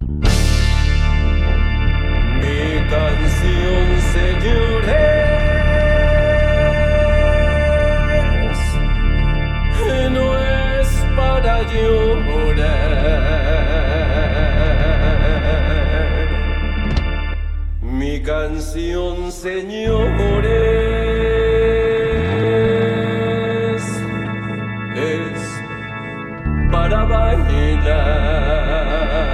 Mi canción, señores, no es para llorar. Mi canción, señores, es para bailar.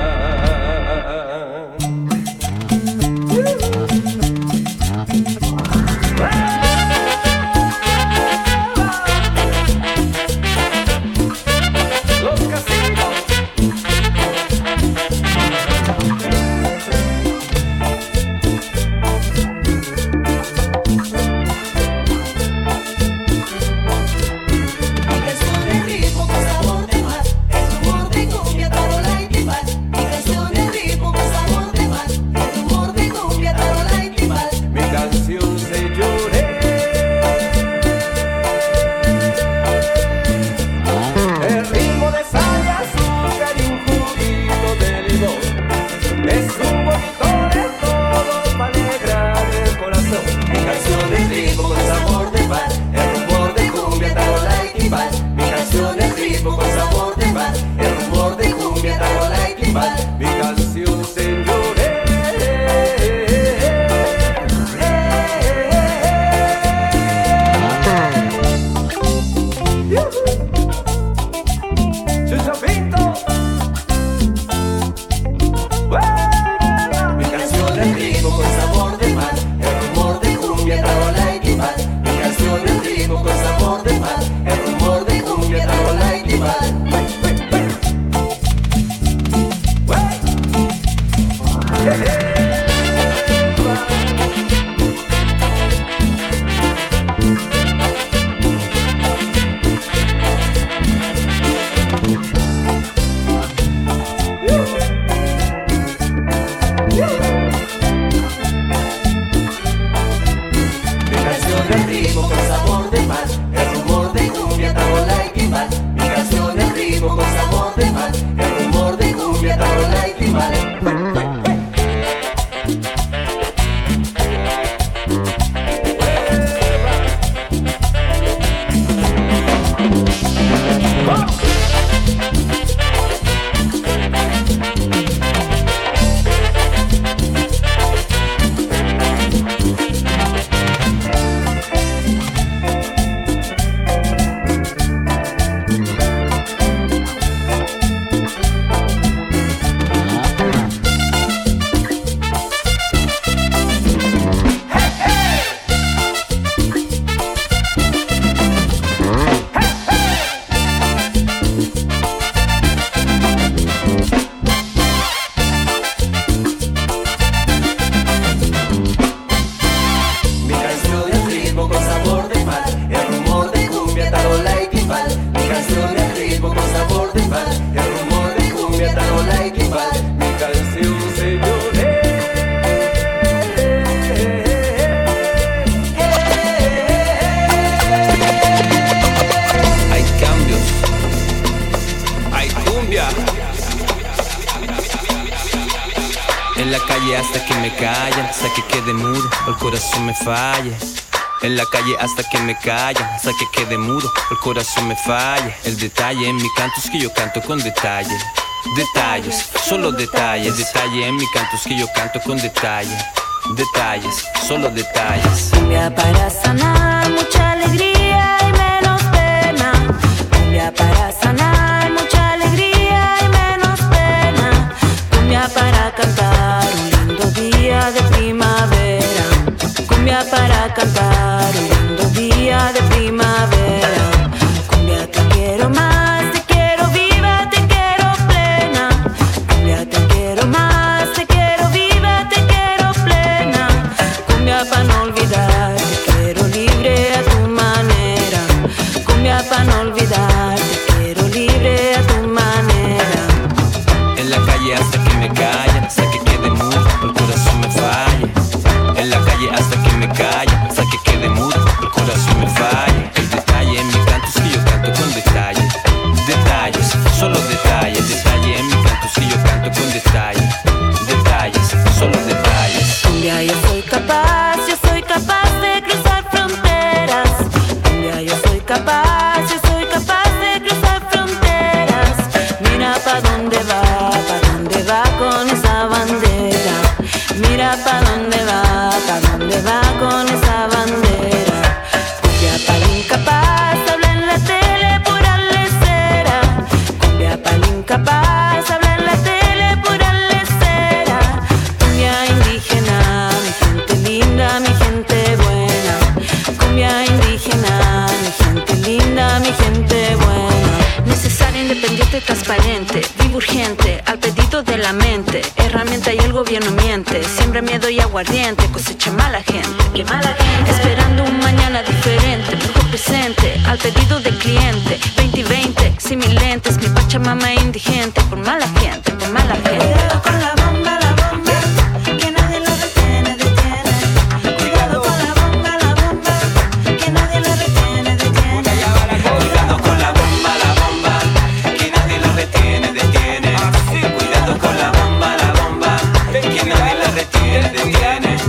Los casinos. En la calle hasta que me callen, hasta que quede mudo o el corazón me falle. En la calle hasta que me callen, hasta que quede mudo o el corazón me falle. El detalle en mi canto es que yo canto con detalle. Detalles, solo detalles. Detalle en mi canto es que yo canto con detalle. Detalles, solo detalles. Cumbia para sanar mucha alegría y menos pena. Cumbia para sanar mucha alegría y menos pena. Cumbia para cantar un lindo día de primavera. Cumbia para cantar un lindo día de primavera. Cumbia te quiero más, te quiero viva, te quiero plena. Cumbia te quiero más, te quiero viva, te quiero plena. Cumbia para no olvidar, te quiero libre a tu independiente, transparente, vivo urgente, al pedido de la mente. Herramienta y el gobierno miente. Siembra miedo y aguardiente, cosecha mala gente. Qué mala gente. Esperando un mañana diferente, mejor presente, al pedido del cliente. 2020, sin mis lentes, mi pachamama indigente. Por mala gente, por mala gente. Cuidado con la bomba, que nadie lo detiene, detiene. Cuidado con la bomba, que nadie lo detiene, detiene. Cuidado con la bomba, que nadie lo retiene, detiene. Cuidado con la bomba, que nadie la retiene, detiene.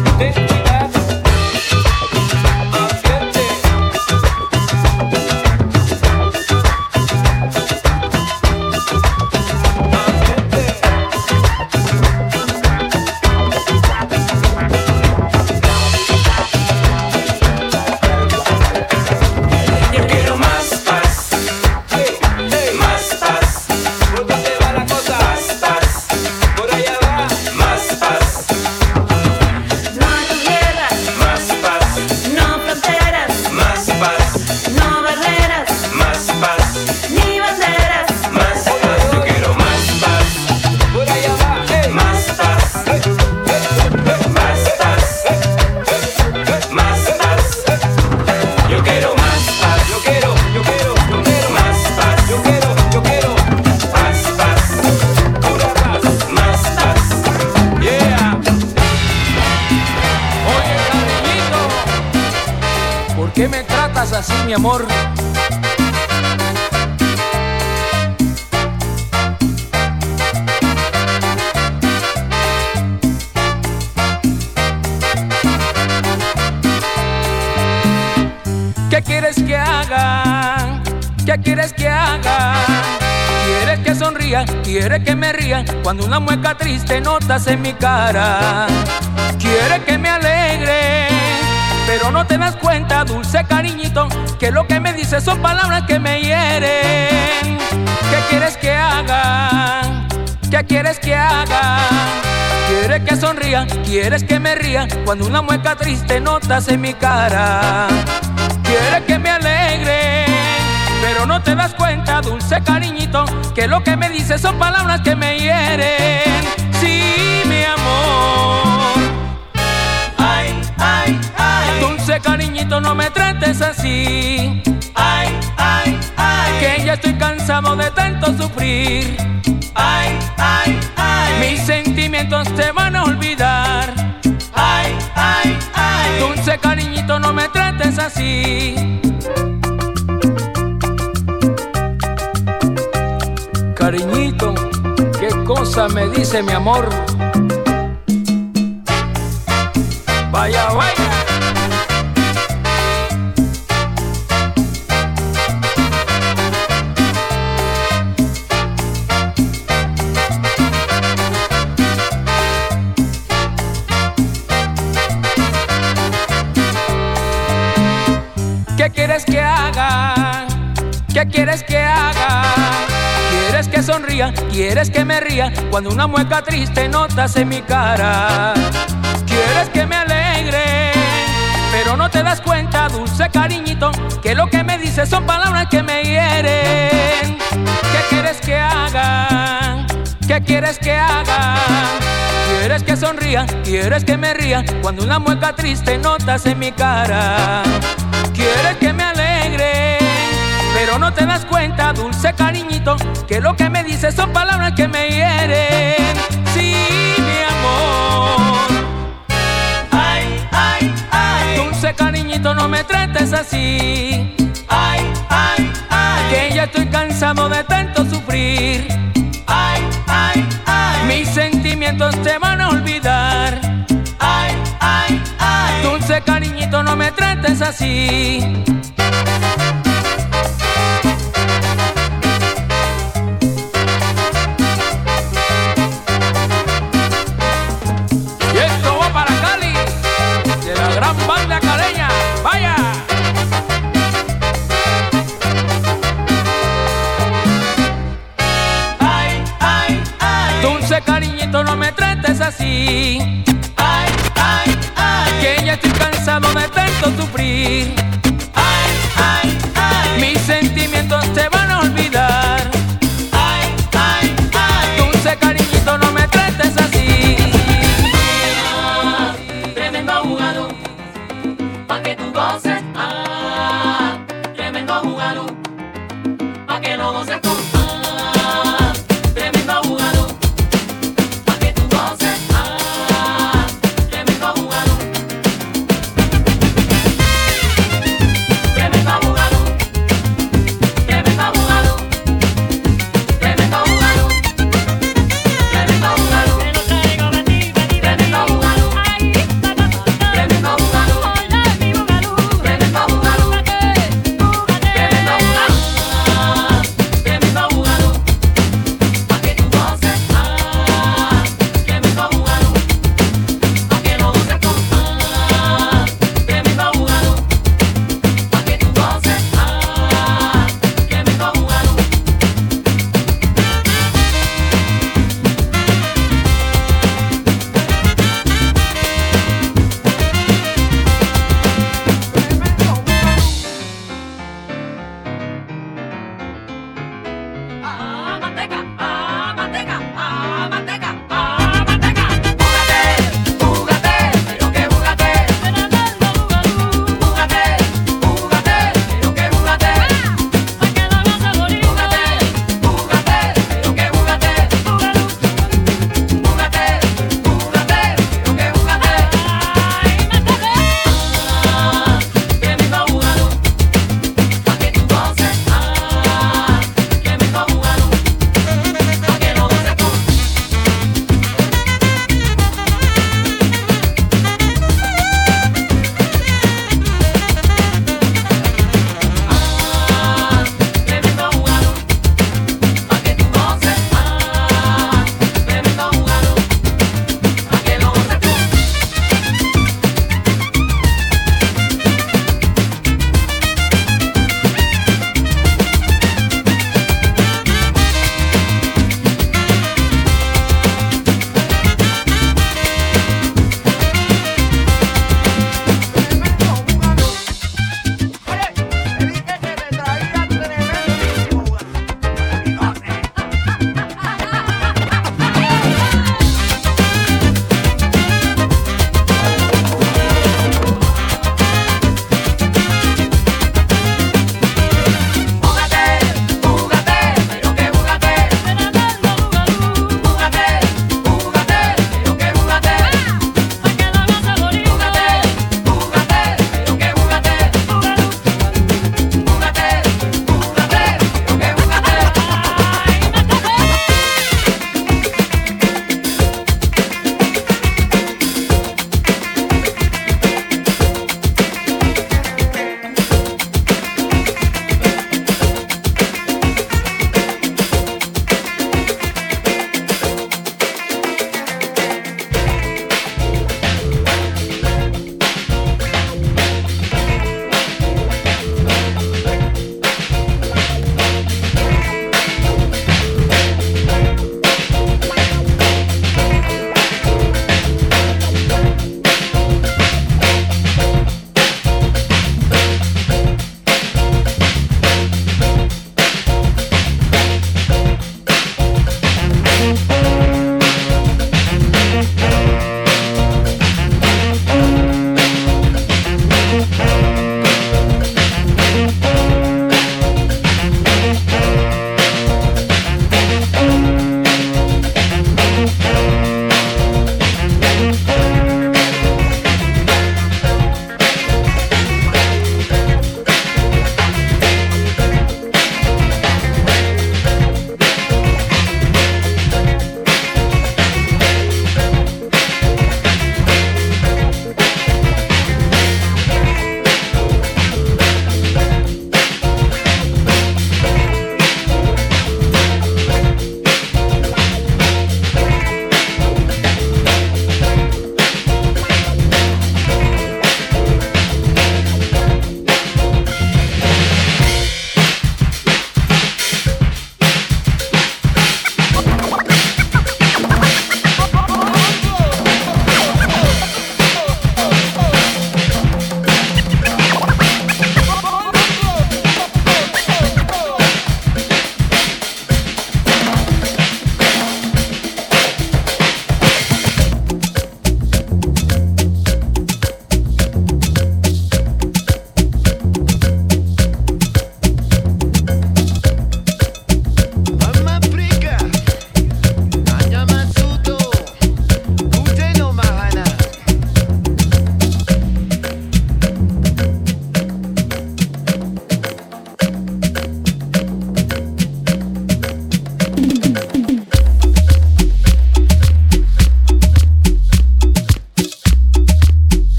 ¿Por qué me tratas así, mi amor? ¿Qué quieres que haga? ¿Qué quieres que haga? ¿Quieres que sonría? ¿Quieres que me ría? Cuando una mueca triste notas en mi cara. ¿Quieres que me alegre? Pero no te das cuenta, dulce cariñito, que lo que me dices son palabras que me hieren. ¿Qué quieres que haga? ¿Qué quieres que haga? ¿Quieres que sonría? ¿Quieres que me ría? Cuando una mueca triste notas en mi cara. ¿Quieres que me alegre? Pero no te das cuenta, dulce cariñito, que lo que me dices son palabras que me hieren. Sí, mi amor. Ay, ay, ay. Dulce cariñito, no me trates así. Ay, ay, ay. Que ya estoy cansado de tanto sufrir. Ay, ay, ay. Mis sentimientos te van a olvidar. Ay, ay, ay. Dulce cariñito, no me trates así. Cariñito, ¿qué cosa me dice mi amor? Vaya, vaya. ¿Qué quieres que haga? ¿Qué quieres que haga? ¿Quieres que sonría? ¿Quieres que me ría? Cuando una mueca triste notas en mi cara. ¿Quieres que me alegre? Pero no te das cuenta, dulce cariñito, que lo que me dices son palabras que me hieren. ¿Qué quieres que haga? ¿Qué quieres que haga? ¿Quieres que sonría? ¿Quieres que me ría? Cuando una mueca triste notas en mi cara. ¿Quieres que me alegre? Pero no te das cuenta, dulce cariñito, que lo que me dices son palabras que me hieren. Sí, mi amor. Ay, ay, ay. Dulce cariñito, no me trates así. Ay, ay, ay. Que ya estoy cansado de tanto sufrir. Ay, ay, ay. Mis sentimientos te van a olvidar. Ay, ay, ay. Dulce cariñito, no me trates así. Banda caleña, vaya. Ay, ay, ay. Dulce cariñito, no me trates así. Ay, ay, ay. Que ya estoy cansado de tanto sufrir. Ay, ay, ay. Mis sentimientos te van a olvidar.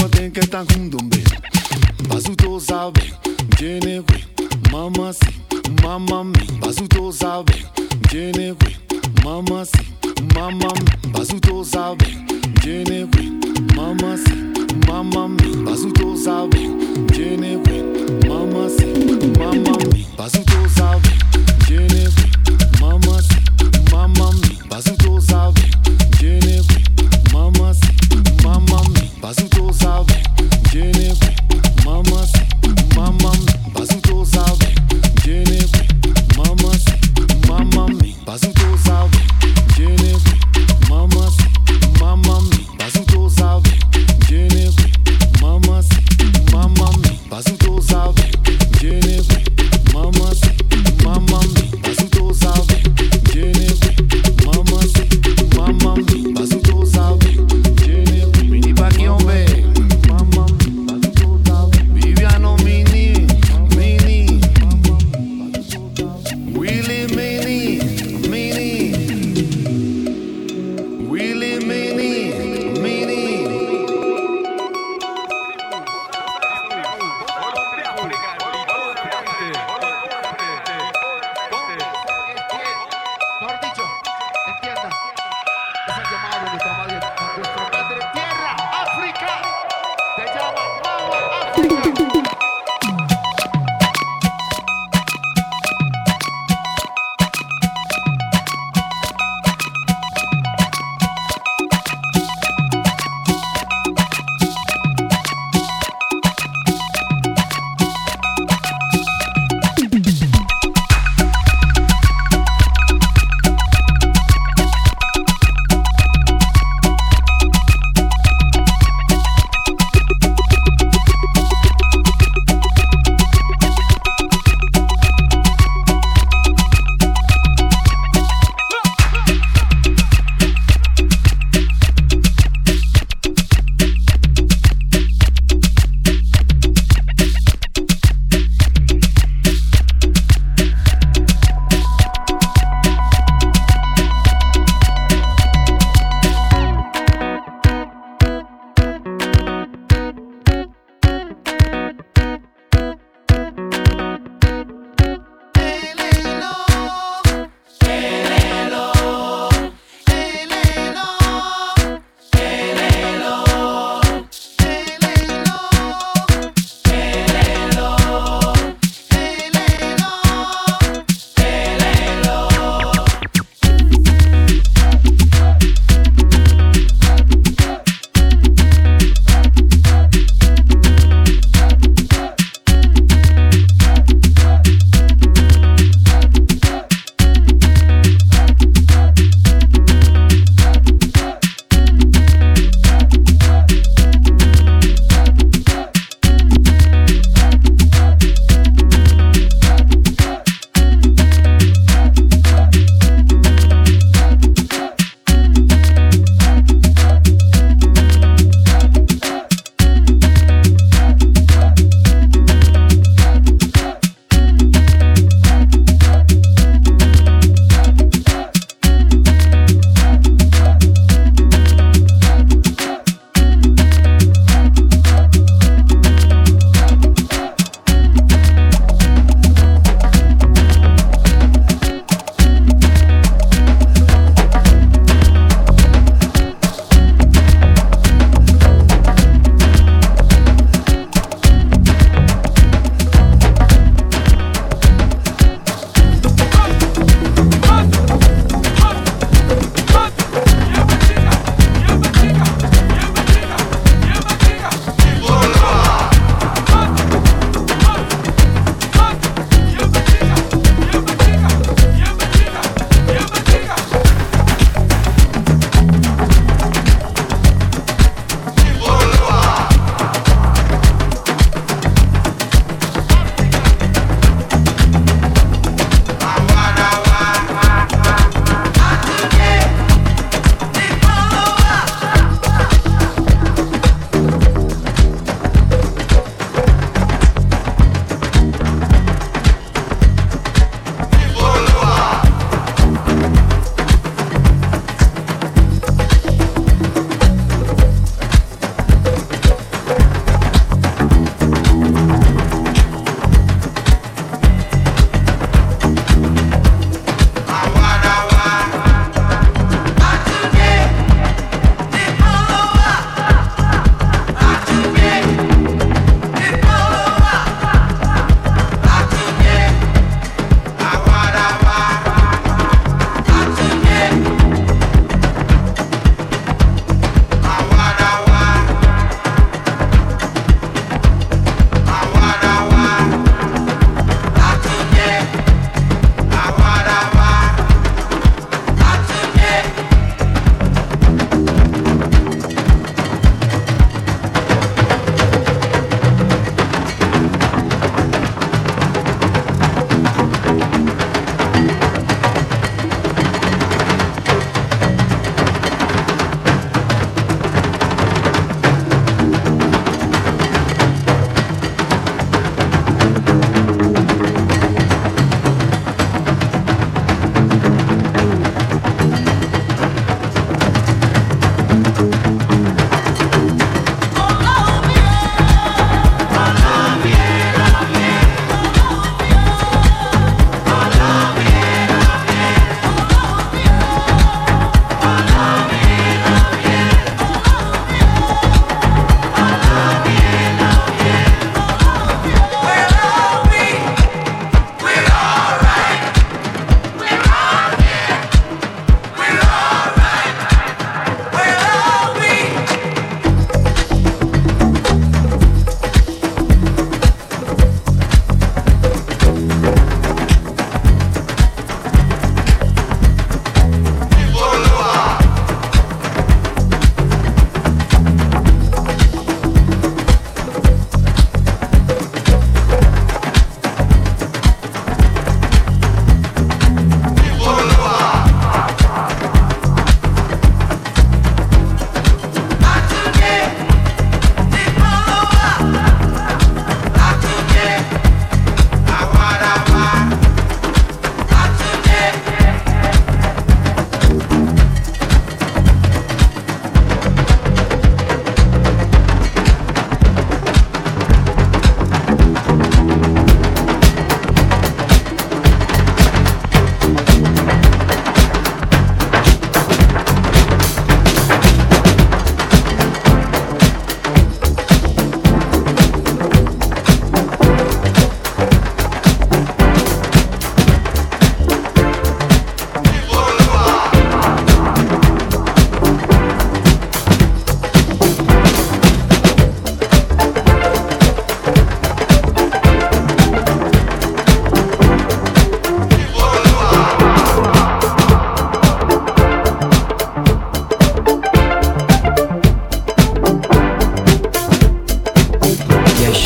tem que estar junto, Basu to sabe, tiene güey, mamá sí, mamá mi. Basu to sabe, tiene güey, mamá sí, mamá mi. Basu to sabe, tiene güey, mamá sí, mamá mi. Basu to sabe, tiene güey, mamá sí, mamá mi. Basu to sabe, tiene güey, mamá sí, mamá mi. Basu to sabe, tiene güey, mamá sí, mamá mi. Basu to sabe, tiene güey, mamá sí, mamá mi. Basu to sabe, tiene güey, mamá sí, mamá mi. Basu to sabe, tiene güey, mamá sí, mamá mi. Basu to sabe, tiene güey, mamá sí, mamá mi. Basu to sabe, tiene güey, mamá sí, mamá mi. Basu to sabe, tiene güey, mamá sí, mamá mi. Basu to sabe, tiene güey. Mini pa' aquí, hombre.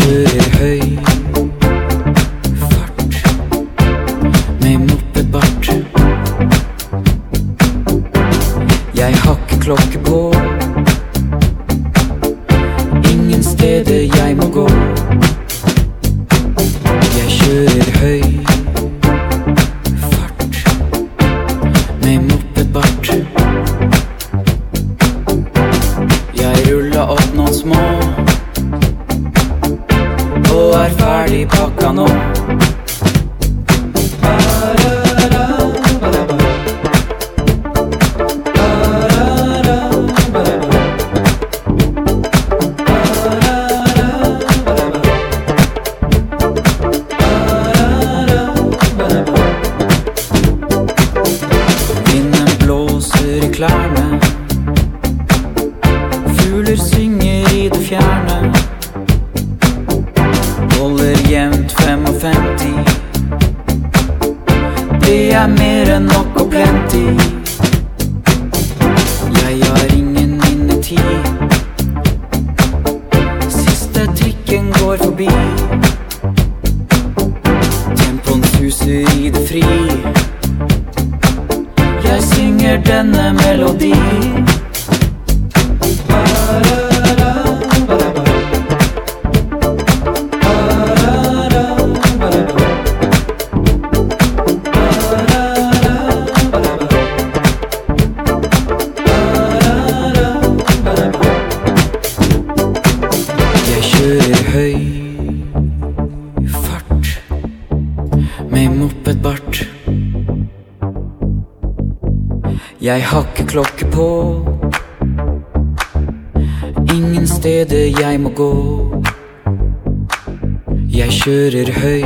kjører høy fart med moppebart. Jeg har ikke klokke på, ingen steder jeg må gå. Jeg kjører høy fart med moppebart. Jeg ruller opp noen små og er ferdig pakka nå. Vinden blåser i klærne, fugler synger i det fjerne. Holder jevnt 55, det er mer enn nok og plenty. Jeg har ingen minnetid, siste trikken går forbi. Tempoen suser i det fri, jeg synger denne melodi. Jeg kjører høy fart med moppebart. Jeg har ikke klokke på, ingen steder jeg må gå. Jeg kjører høy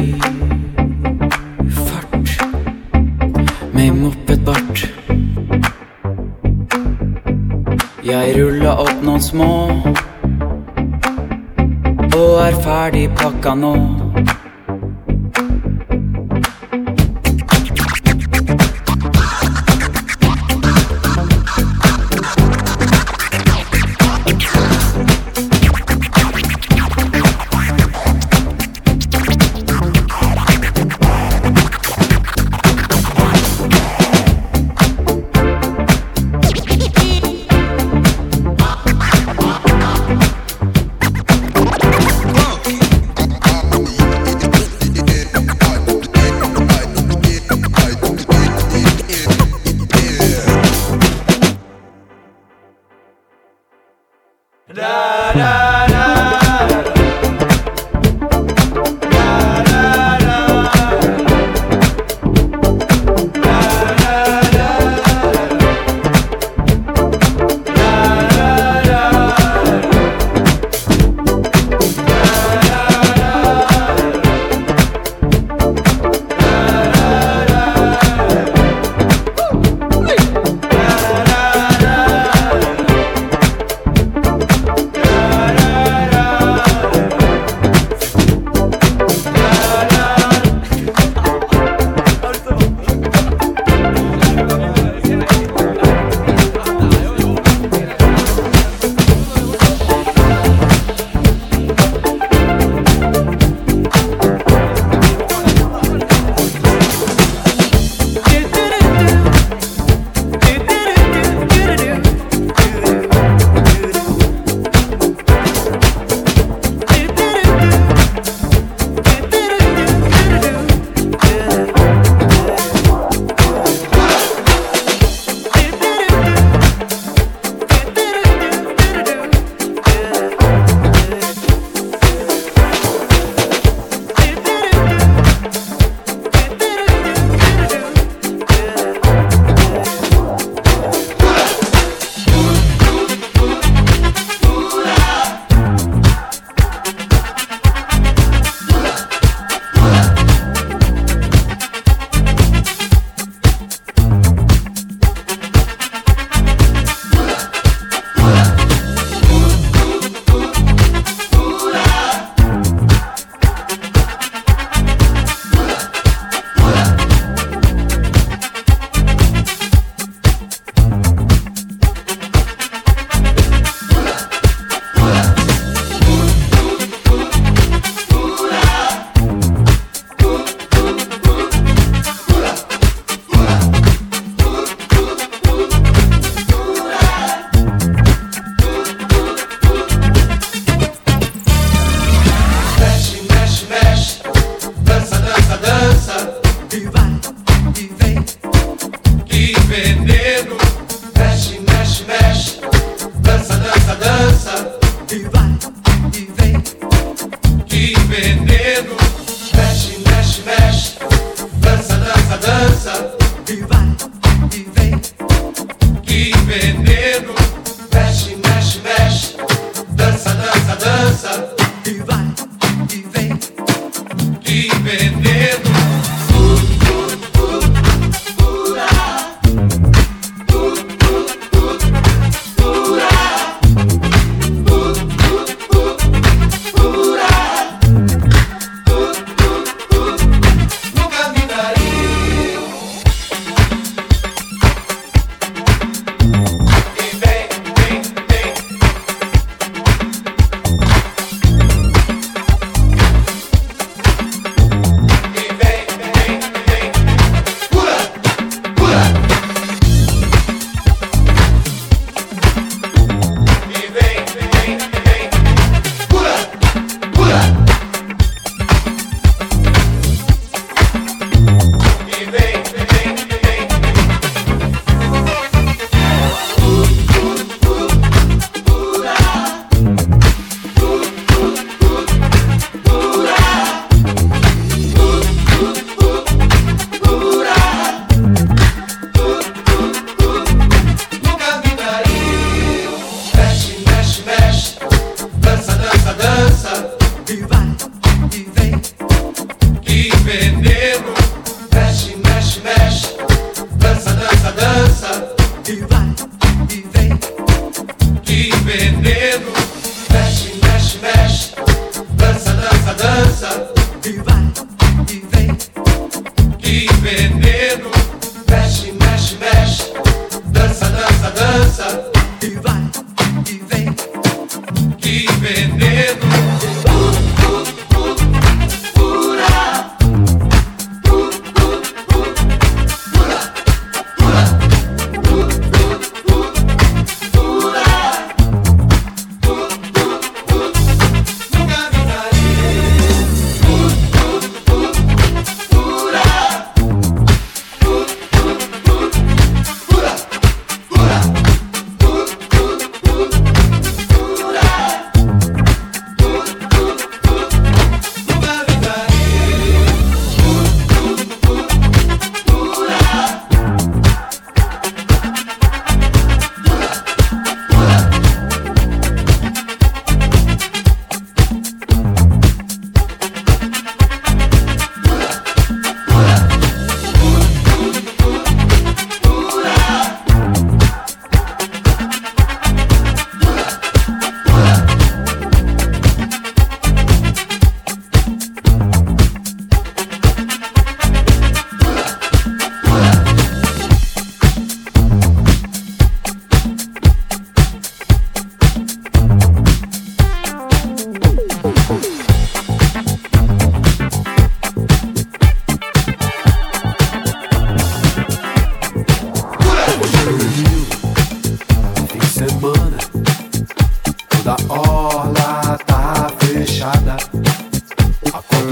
fart med moppebart. Jeg ruller opp noen små og er ferdig pakka nå.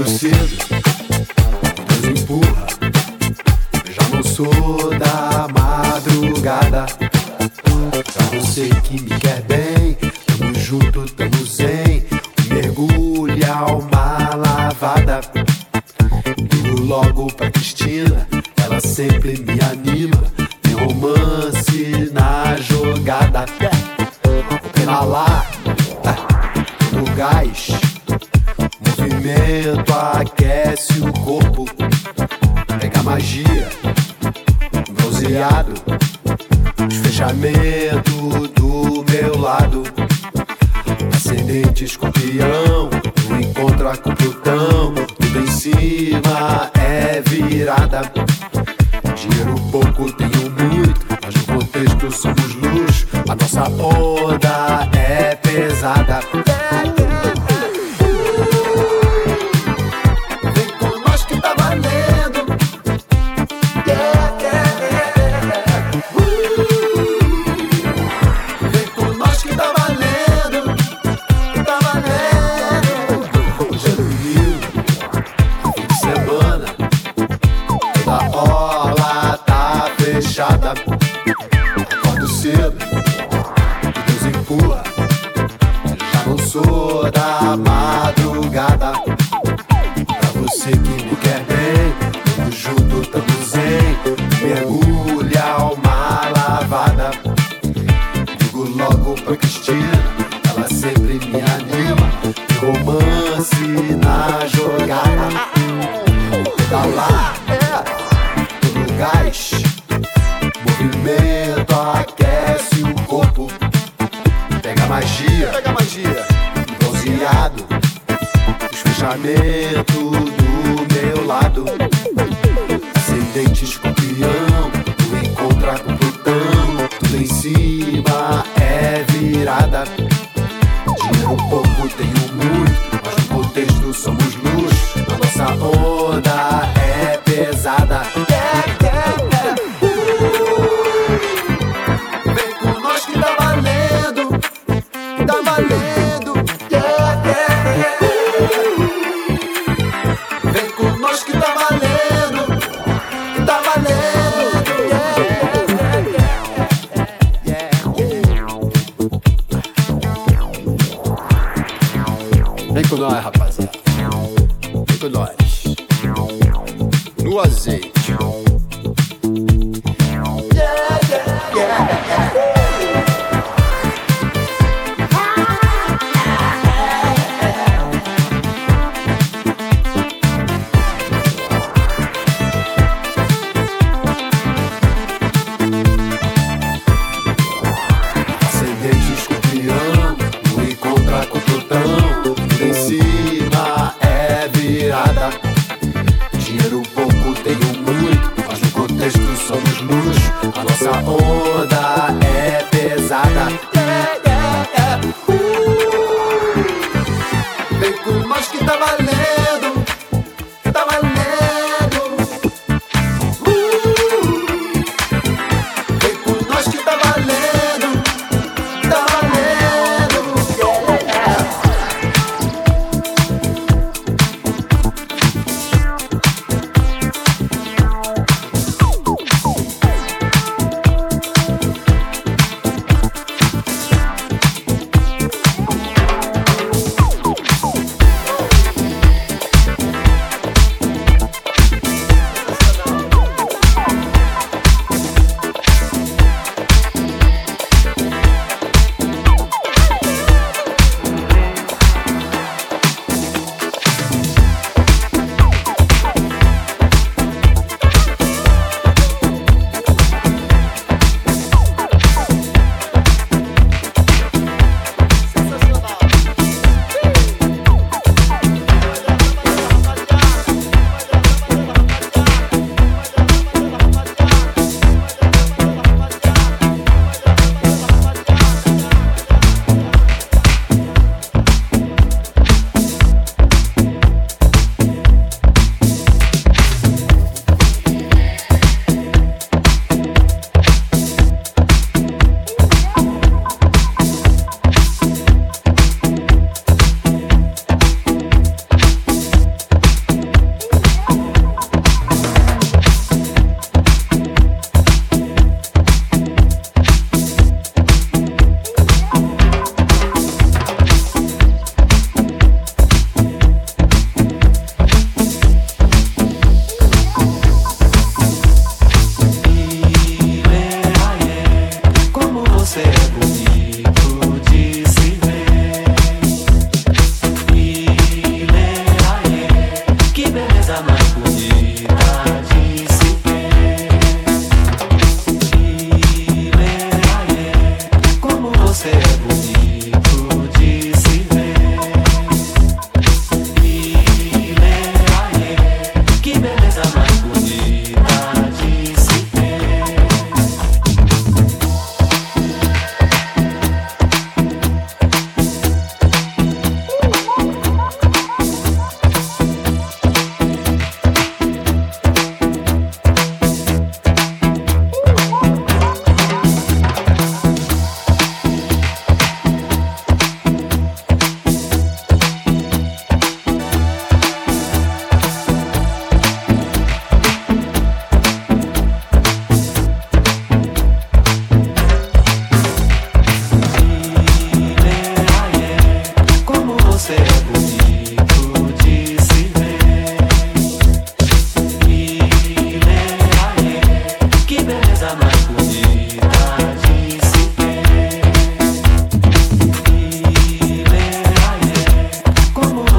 Acordo cedo, Deus empurra. Já não sou da madrugada. Pra você que me quer bem, tamo junto, tamo zen. Um mergulho e alma lavada. Ligo logo pra Cristina, ela sempre me anima. Tem romance na jogada. Pela lá, no gás. Movimento aquece o corpo. Pega magia, bronzeado. Os fechamentos do meu lado. Ascendente escorpião, não encontra com Plutão. Tudo em cima é virada. Dinheiro pouco, tenho muito, mas no contexto somos luxo. A nossa onda é pesada. Vem com nós que tá valendo. Vem com nós que tá valendo. Tá valendo. Dia do Rio, fim de semana, toda orla tá fechada. Acordo cedo, Deus empurra. Já não sou da madrugada. Pra você que me quer bem, tamo junto, tamo zen. Mergulha, alma lavada. Ligo logo pra Cristina, ela sempre me anima. Romance na jogada. Tá lá, todo gás. Movimento aquece o corpo. Pega magia, bronzeado. Os fechamentos do meu lado. Ascendente escorpião, tu encontra com Plutão. Tudo em cima é virada. Dinheiro pouco, tenho muito, mas no contexto somos luxo. A nossa onda é pesada. Vem com nós que tá valendo. Tá valendo. Vem com nós que tá valendo. Tá valendo. Vem com nós, rapaziada. Vem com nós. No azeite. Ascendente escorpião, não encontra com Plutão. Tudo em cima é virada. Dinheiro pouco, tenho muito, mas no contexto somos luxo. A nossa onda é pesada. Vem com nós que tá valendo. Tá valendo. Vem com nós que tá valendo. Tá valendo.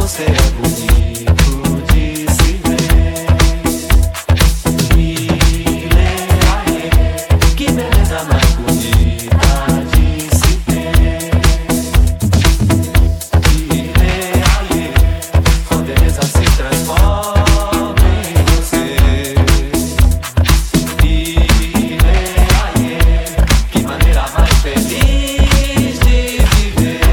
você é bonito de se ver. Que beleza mais bonita de se ter. Com beleza se transforma em você. Que maneira mais feliz de viver.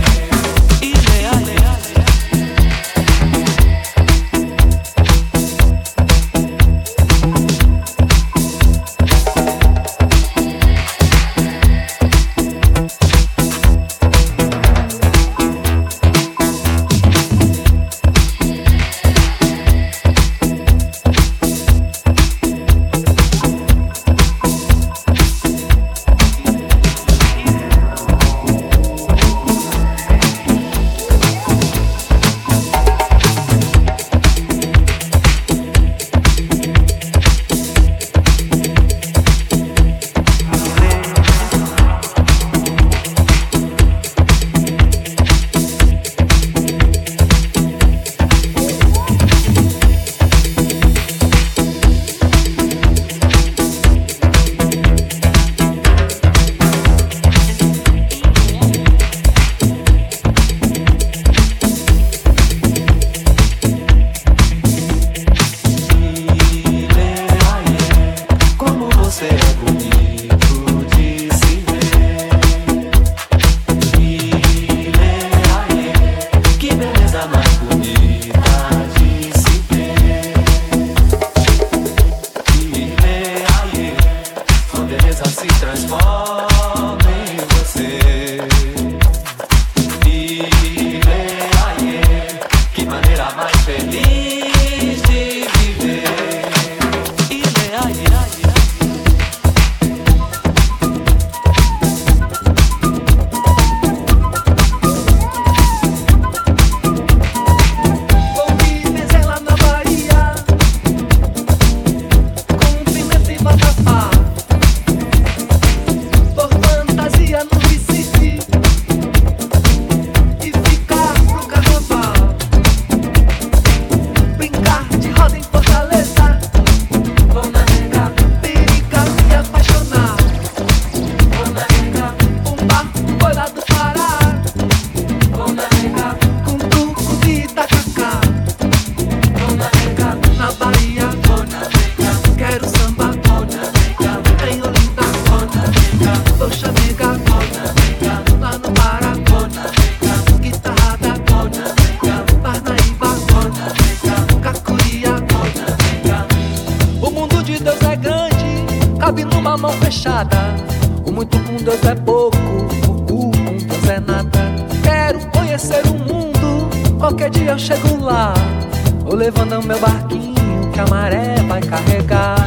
O muito com Deus é pouco, o com Deus é nada. Quero conhecer o mundo, qualquer dia eu chego lá. Vou levando meu barquinho que a maré vai carregar.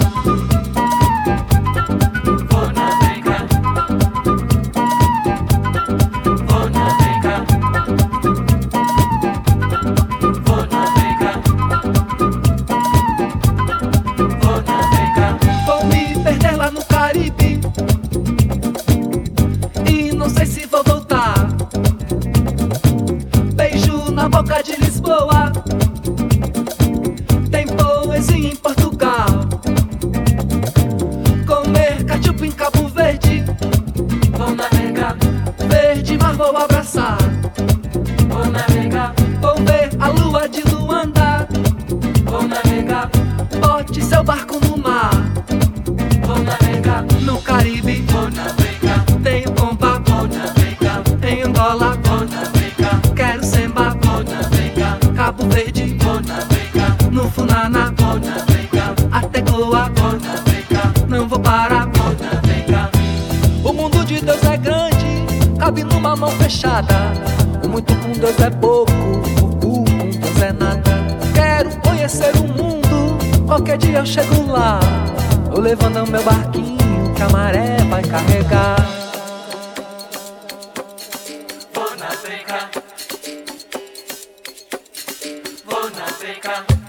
Vou navegar, vou navegar, vou navegar, vou navegar. Vou me perder lá no Caribe e não sei se vou voltar. Beijo na boca de Lisboa, tem poesia em Portugal. Comer cachupa em Cabo Verde, Vou navegar, verde mar vou abraçar. vou navegar, Vou ver a lua de Luanda, vou navegar, bote seu barco no mar. vou navegar, No Caribe vou navegar, tenho pomba, vou navegar, em Angola vou navegar, quero semba. vou navegar, Cabo Verde, vou navegar, no Funana, vou navegar, até Goa, vou navegar, não vou parar. vou navegar. O mundo de Deus é grande, cabe numa mão fechada. O muito com Deus é pouco, o com Deus é nada. Quero conhecer o mundo, qualquer dia eu chego lá. Vou levando meu barquinho que a maré vai carregar. Vou navegar, vou navegar.